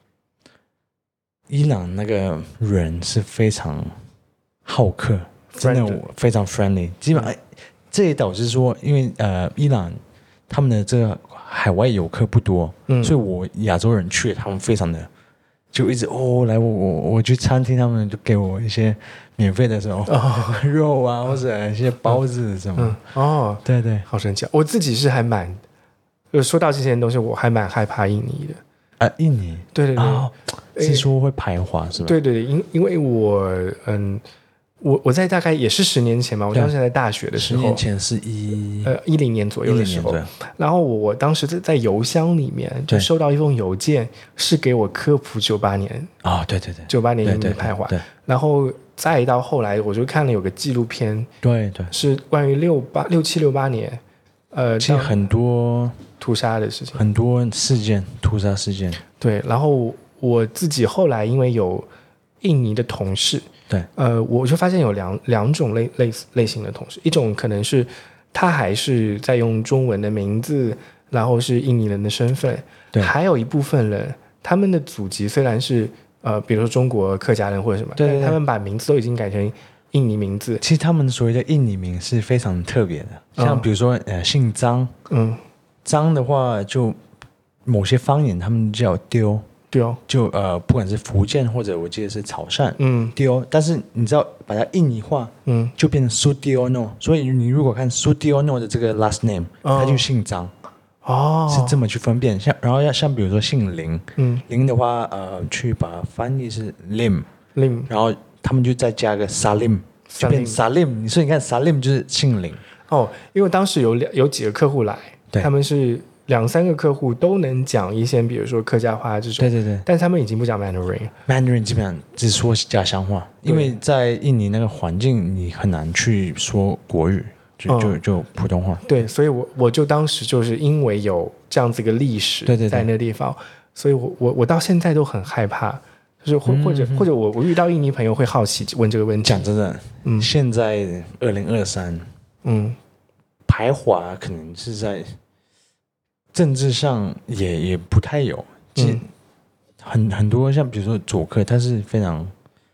伊朗那个人是非常好客，真的 Friendly 非常 friendly。基本上这也导致说，因为呃伊朗他们的这个海外游客不多， 嗯， 所以我亚洲人去，他们非常的就一直哦来我我我去餐厅，他们就给我一些免费的什么、 哦肉啊，或者一些包子什么。 嗯哦， 对对好神奇啊！我自己是还蛮，就说到这些东西，我还蛮害怕印尼的。 啊，印尼对对对， 哦，是说会排华是吧？ 对对对，因因为我嗯，我我在大概也是十年前吧，我对当时在大学的时候十年，前是一呃一零年左右的时候一零年对， 然后我我当时在在邮箱里面就对收到一封邮件，是给我科普九八年啊，对对对， 九八年印尼对对的排华， 对然后再到后来，我就看了有个纪录片， 对对， 是关于六八六七六八年，呃， 其实很多屠杀的事情。 很多事件，屠杀事件， 对，然后我自己后来因为有印尼的同事， 对， 呃，我就发现有两两种类类似类型的同事，一种可能是他还是在用中文的名字，然后是印尼人的身份， 对还有一部分人，他们的祖籍虽然是呃，比如说中国客家人或者什么， 对对对但他们把名字都已经改成印尼名字， 其实他们所谓的印尼名是非常特别的，像嗯比如说呃姓张， 嗯， 张的话就某些方言他们叫丢， 对哦， 就呃不管是福建或者我记得是潮汕嗯丢，但是你知道把它印尼化嗯， 就变成 Sudiono，所以你如果看 Sudiono 的这个 last name， 哦他就姓张， 哦， 是这么去分辨。像然后要像比如说姓林， 嗯林的话呃去把它翻译是 Lim， ，Lim 然后他们就再加个 Salim，就变 Salim。你说你看 Salim 就是姓林， 哦，因为当时有两有几个客户来， 对他们是两三个客户都能讲一些，比如说客家话这种， 对对对但他们已经不讲 Mandarin， ，Mandarin 基本上只说家乡话， 对因为在印尼那个环境你很难去说国语，就就嗯就普通话。 对，所以我我就当时就是因为有这样子一个历史对对对在那个地方，所以我我我到现在都很害怕，就是或或者或者我我遇到印尼朋友会好奇问这个问题， 讲真的， 嗯现在二零二三嗯排华可能是在政治上也也不太有，其实嗯很很多像比如说佐克，他是非常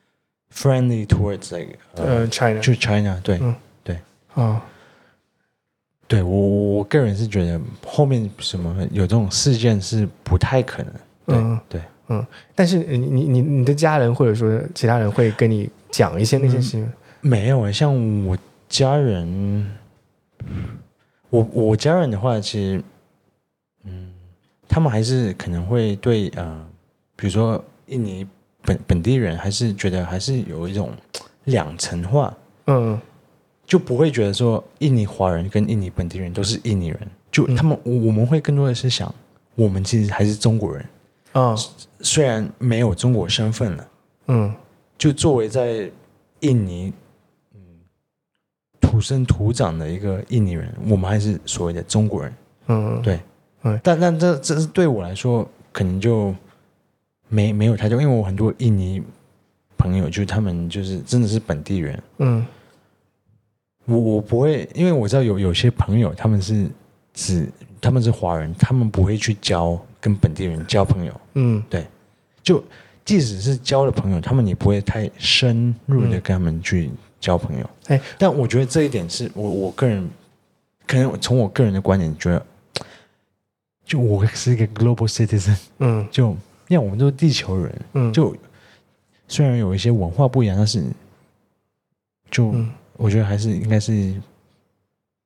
friendly towards like 呃呃 China 就是 China，对、 嗯哦对，我我个人是觉得后面什么有这种事件是不太可能，对、 嗯对， 嗯，但是你你你你的家人或者说其他人会跟你讲一些那些事情吗， 没有诶，像我家人，我我家人的话，其实，嗯，他们还是可能会对呃，比如说印尼本本地人，还是觉得还是有一种两层化， 嗯就不会觉得说印尼华人跟印尼本地人都是印尼人，就他们、我我们会更多的是想，我们其实还是中国人， 哦虽然没有中国身份了， 嗯就作为在印尼，嗯，土生土长的一个印尼人，我们还是所谓的中国人， 嗯对， 嗯但但这这是对我来说，可能就没没有太多，因为我很多印尼朋友，就是他们就是真的是本地人， 嗯我我不会，因为我知道有有些朋友他们是只他们是华人，他们不会去交跟本地人交朋友， 嗯就即使是交了朋友，他们也不会太深入的嗯跟他们去交朋友。 哎但我觉得这一点是我我个人，可能从我个人的观点觉得，就我是一个 global citizen， 嗯就因为我们都是地球人， 嗯就虽然有一些文化不一样，但是就、 嗯我觉得还是应该是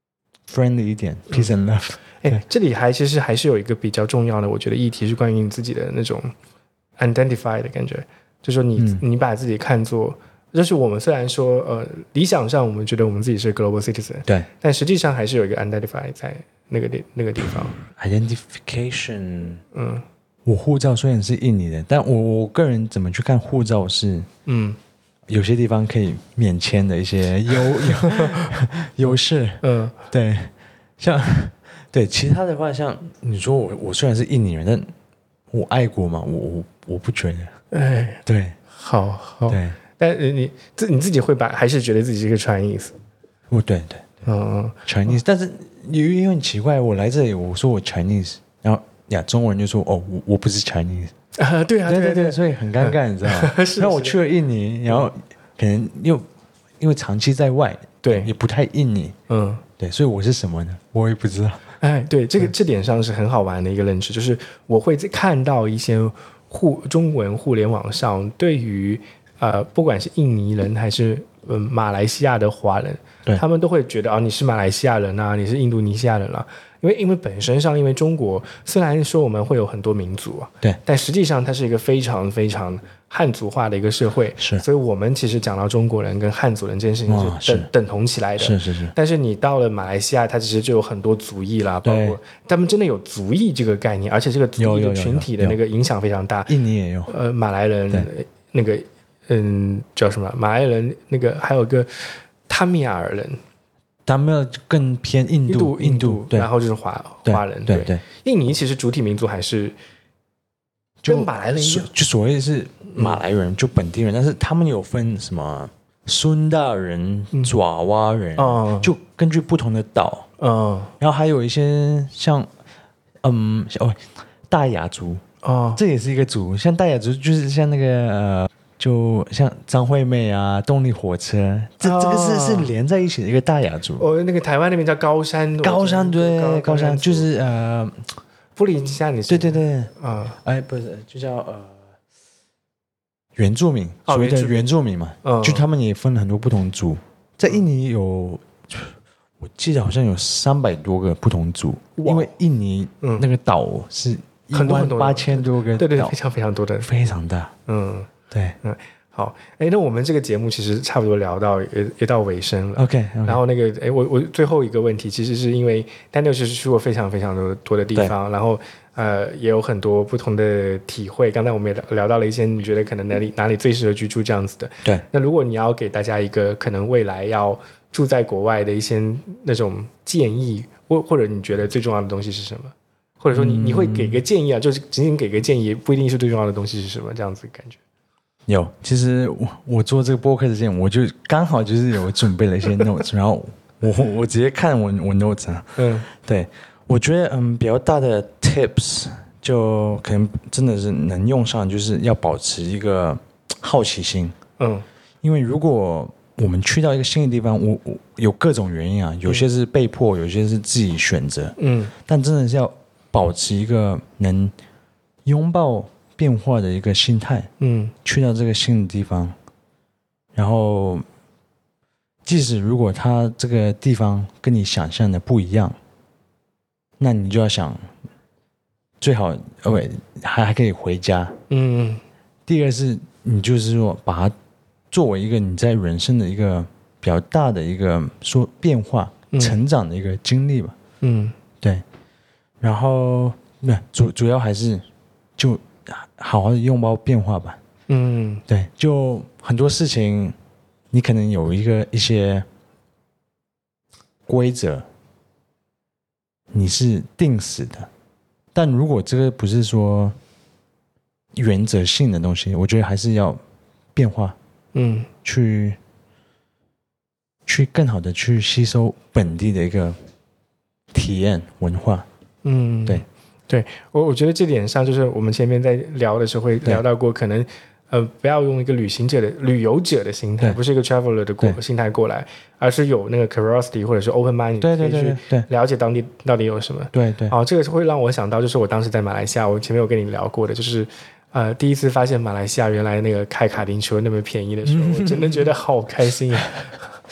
friendly 一点、嗯、，peace and love。 哎，这里还其实还是有一个比较重要的，我觉得议题是关于你自己的那种 identify 的感觉，就是说你、嗯、你把自己看作，就是我们虽然说呃理想上我们觉得我们自己是 global citizen， 对， 但实际上还是有一个 identify 在那个地那个地方。 identification， 嗯， 我护照虽然是印尼的，但我我个人怎么去看护照是，嗯，有些地方可以免签的一些优优势，嗯，对，像。对，其他的话，像你说我，我虽然是印尼人，但我爱国嘛，我我我不觉得。哎，对， 好好， 对， 但你自你自己会把，还是觉得自己是一个 Chinese？ 哦，对对，嗯 ，Chinese， 但是因为很奇怪，我来这里，我说我 Chinese， 然后呀，中国人就说哦，我我不是 Chinese 啊，对啊，对对对, 对，所以很尴尬，你知道吗？那我去了印尼，然后可能又因为长期在外， 对， 也不太印尼，嗯，对，所以我是什么呢？我也不知道。 哎，对，这个这点上是很好玩的一个认知，就是我会看到一些互中文互联网上对于呃不管是印尼人还是嗯马来西亚的华人，他们都会觉得啊、哦、你是马来西亚人啊，你是印度尼西亚人啊，因为因为本身上因为中国虽然说我们会有很多民族啊， 对， 但实际上它是一个非常非常汉族化的一个社会， 是， 所以我们其实讲到中国人跟汉族人这件事情是等、哦、是等同起来的， 是是是。 但是你到了马来西亚，它其实就有很多族裔啦，包括他们真的有族裔这个概念，而且这个族裔的群体的那个影响非常大。 印尼也有， 呃，马来人那个嗯叫什么？马来人那个还有一个塔米尔人。 他们更偏印度， 印度， 对， 然后就是华华人， 对 对, 对。 印尼其实主体民族还是跟马来人一样， 就所谓是马来人，嗯、就本地人，但是他们有分什么孙大人、爪哇人，嗯、就根据不同的岛，嗯，然后还有一些像嗯哦大雅族，哦，这也是一个族，像大雅族就是像那个呃。就像张惠妹啊，动力火车，这、哦、这个是是连在一起的一个大雅族。 哦，那个台湾那边叫高山， 高山对，高, 高山就是呃， 布里西亚你对对对啊，嗯、哎不是，就叫呃原住民，所谓的原住民嘛，哦、就他们也分了很多不同族，在印尼有，我记得好像有三百多个不同族，因为印尼那个岛是一万八千多个岛， 对对，非常非常多的， 非常大， 嗯。 对， 嗯，好，哎，那我们这个节目其实差不多聊到也也到尾声了 ，OK，, okay. 然后那个，哎，我我最后一个问题，其实是因为 Daniel 其实去过非常非常多多的地方，然后呃也有很多不同的体会。刚才我们也聊到了一些你觉得可能哪里哪里最适合居住这样子的。 对， 那如果你要给大家一个可能未来要住在国外的一些那种建议，或或者你觉得最重要的东西是什么？或者说你你会给个建议啊，就是仅仅给个建议，不一定是最重要的东西是什么，这样子感觉。 有，其实我我做这个播客之前，我就刚好就是有准备了一些 notes， 然后我我直接看我我 notes 啊，嗯，对，我觉得嗯比较大的 tips 就可能真的是能用上，就是要保持一个好奇心，嗯，因为如果我们去到一个新的地方，我我有各种原因啊，有些是被迫，有些是自己选择，嗯，但真的是要保持一个能拥抱变化的一个心态，嗯，去到这个新的地方，然后即使如果它这个地方跟你想象的不一样，那你就要想，最好呃还还可以回家，嗯。第二个是你就是说把它作为一个你在人生的一个比较大的一个说变化、嗯、成长的一个经历吧，嗯，对。然后那主主要还是就。好好的拥抱变化吧，嗯，对，就很多事情，你可能有一个一些规则，你是定死的，但如果这个不是说原则性的东西，我觉得还是要变化，嗯，去去更好的去吸收本地的一个体验文化，嗯，对。 对，我我觉得这点上就是我们前面在聊的时候会聊到过，可能呃不要用一个旅行者的旅游者的心态，不是一个 traveler 的过心态过来，而是有那个 curiosity 或者是 open mind， 对对对对对， 了解当地到底有什么。 对对。 哦，这个会让我想到，就是我当时在马来西亚，我前面有跟你聊过的，就是呃第一次发现马来西亚原来那个开卡丁车那么便宜的时候，我真的觉得好开心啊！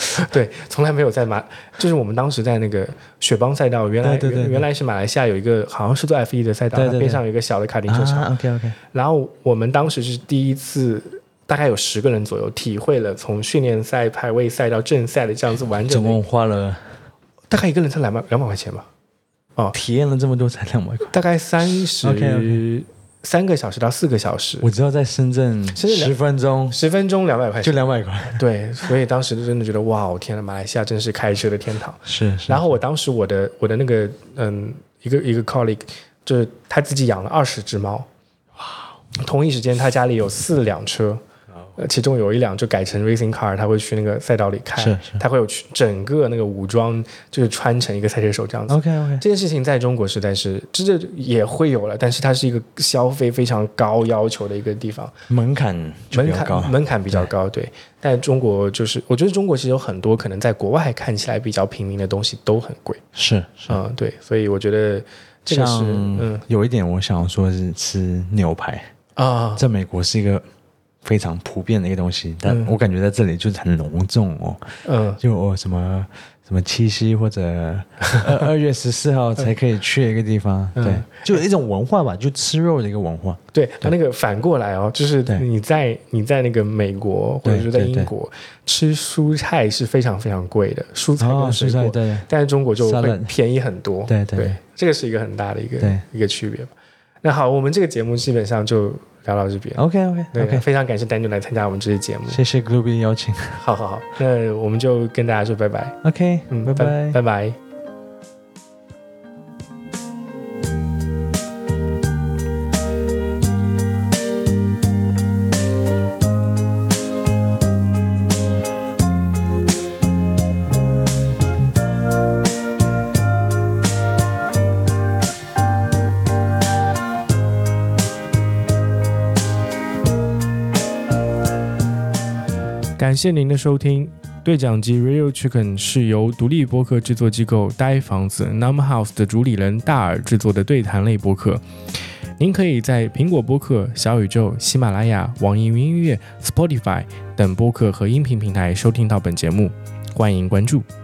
对，从来没有在马，就是我们当时在那个雪邦赛道，原来对对对对原原来是马来西亚有一个好像是做 F 一 的赛道， 对对对它边上有一个小的卡丁车场。 啊，OK OK， 然后我们当时是第一次，大概有十个人左右，体会了从训练赛、排位赛到正赛的这样子完整的， 总共花了大概一个人才两百两百块钱吧。哦， 体验了这么多才两百块。 大概三十 OK，OK 三个小时到四个小时， 我知道在深圳深圳两十分钟十分钟两百块就钱。 两百块， 对，所以当时就真的觉得哇，哦天呐，马来西亚真是开车的天堂。 是是。 然后我当时我的我的那个嗯一个一个 colleague 就是他自己养了二十只猫，哇！同一时间他家里有四辆车，呃，其中有一辆就改成 racing car， 他会去那个赛道里开， 是是他会有去整个那个武装，就是穿成一个赛车手这样子。 OK OK， 这件事情在中国实在是这这也会有了，但是它是一个消费非常高要求的一个地方， 门槛就门比较高槛门槛比较高，对。但中国就是，我觉得中国其实有很多可能在国外看起来比较平民的东西都很贵， 是是。 嗯，对，所以我觉得这个是像嗯有一点我想说是吃牛排， 啊， 在美国是一个非常普遍的一个东西，但嗯我感觉在这里就是很隆重哦， 嗯就哦什么什么七夕或者二二月十四号才可以去的一个地方， 嗯对，就有一种文化吧，就吃肉的一个文化。 对，它那个反过来哦，就是对你在你在那个美国或者是在对对英国吃蔬菜是非常非常贵的，蔬菜哦跟水果， 蔬菜对但是中国就会 Salad 便宜很多， 对对对这个是一个很大的一个对一个区别吧。那好，我们这个节目基本上就聊到这边。 OK OK 对 OK， 非常感谢 Daniel 来参加我们这期节目。 谢谢 Globy 邀请。 好好好，那我们就跟大家说拜拜。 OK， 嗯， 拜拜拜拜。感谢您的收听。对讲机 Radio Chicken 是由独立播客制作机构呆房子 Num House 的主理人大耳制作的对谈类播客。您可以在苹果播客、小宇宙、喜马拉雅、网易云音乐、Spotify 等播客和音频平台收听到本节目，欢迎关注。